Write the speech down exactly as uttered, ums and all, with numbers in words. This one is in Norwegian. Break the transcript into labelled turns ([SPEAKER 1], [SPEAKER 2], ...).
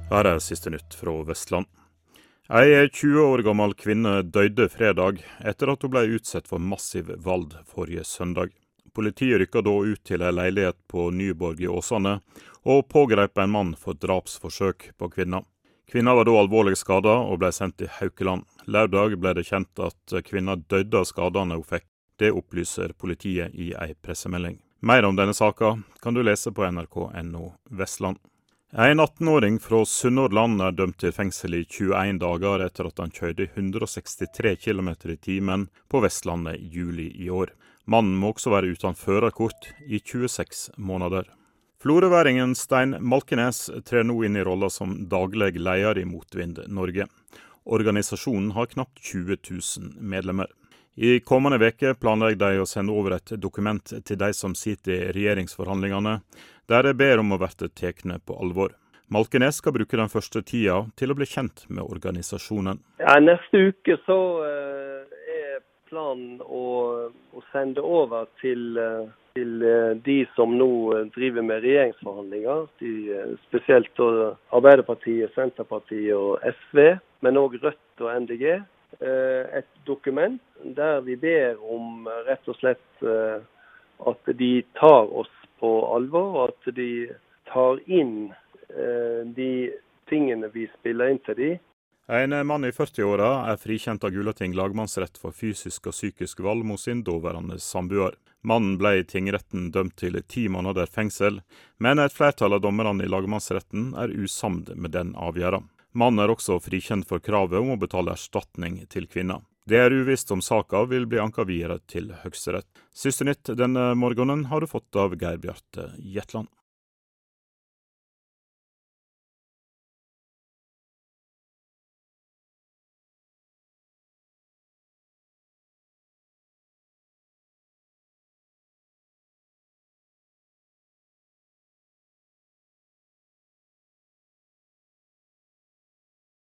[SPEAKER 1] Her er siste nytt fra Vestland. Ei tjue år gammel kvinne døde fredag etter at hun ble utsatt for massiv vold forrige søndag. Politiet rykket da ut til en leilighet på Nyborg i Åsane og pågrep en mann for drapsforsøk på kvinna. Kvinna var da alvorlig skadet og ble sendt til Haukeland. Lørdag ble det kjent at kvinna døde av skadene hun fikk. Det opplyser politiet i ei pressemelding. Mer om denne saka kan du lese på N R K punktum N O Vestland. En atten-åring fra Sunnhordland er dømt til fengsel i tjueen dager etter at han kjørte hundre og sekstitre kilometer i timen på Vestlandet i juli i år. Mannen må også være uten førerkort i tjueseks måneder. Florøværingen Stein Malkenes trer nå inn i rollen som daglig leder i Motvind Norge. Organisasjonen har knapt tjue tusen medlemmer. I kommende veke planlegger de å sende over et dokument til de som sitter i regjeringsforhandlingene, der de ber om å bli tatt på alvor. Malkenes skal bruke den første tida til å bli kjent med organisasjonen.
[SPEAKER 2] Ja, neste uke så uh, er planen å, å sende over til, uh, til uh, de som nå driver med regjeringsforhandlinger, de, uh, spesielt uh, Arbeiderpartiet, Senterpartiet og S V, men også Rødt og N D G. Et dokument der vi ber om rett og slett at de tar oss på alvor, og at de tar inn de tingene vi spiller inn til de.
[SPEAKER 1] En mann i førti-åra er frikjent av Gulating lagmannsrett for fysisk og psykisk vold mot sin daværende samboer. Mannen ble i tingretten dømt til ti måneder fengsel, men et flertall av dommerne i lagmannsretten er usamd med den avgjørelsen. Mannen er også frikjent for kravet om å betale erstatning til kvinna. Det er uvisst om saka vil bli anka videre til Høyesterett. Siste nytt denne morgenen har du fått av Geir Bjarte Jetland.